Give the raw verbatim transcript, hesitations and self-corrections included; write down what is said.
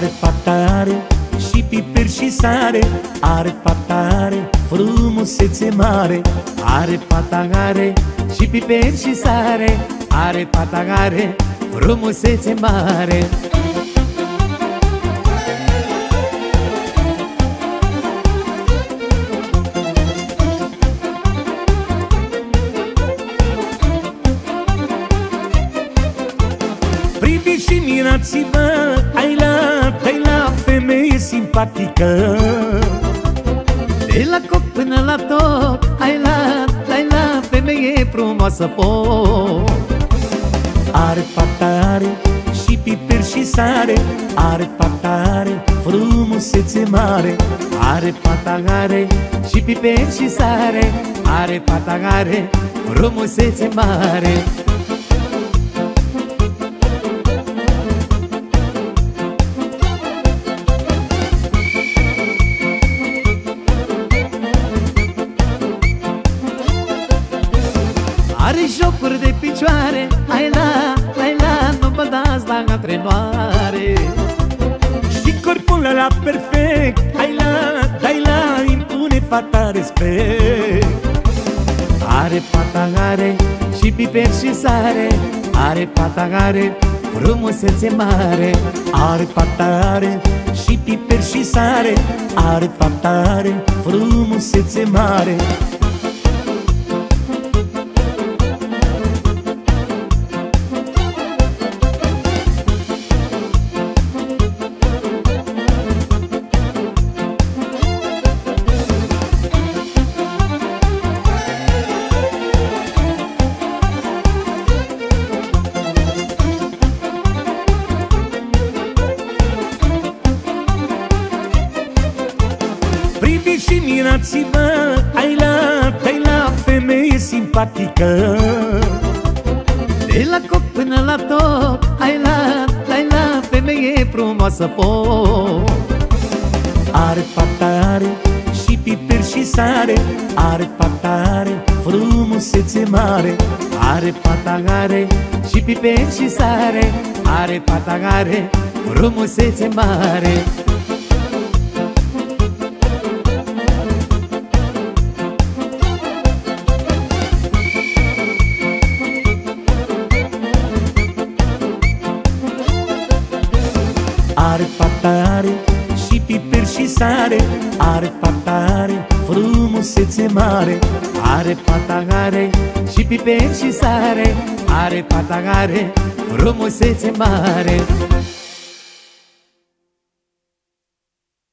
Are patare și piper și sare, are patare, frumusețe mare. Are patagare și piper și sare, are patagare, frumusețe mare. Priviți și mirați-vă, ai la, ai la femeie simpatică. De la coc până la tot, ai la, ai la femeie frumoasă pot. Are patare și piper și sare, are patare, frumusețe mare. Are patagare și piper și sare, are patagare, frumusețe mare. Are jocuri de picioare, ai la, ai la, nu vă dați la antrenoare. Și corpul la perfect, ai la, ai la, impune fata respect. Are patagare și piper și sare, are patagare, frumusețe mare. Are patare și piper și sare, are patare, frumusețe mare. Priviți și mirați-vă, ai la, ai la femeie simpatică. De la coc până la tot, ai la, ai la femeie frumoasă pot. Are patare și piper și sare, are patare, frumusețe mare. Are patagare și piper și sare, are patagare, frumusețe mare. Are patare și piper și sare, are patare, frumusețe mare. Are patagare și piper și sare, are patagare, frumusețe mare.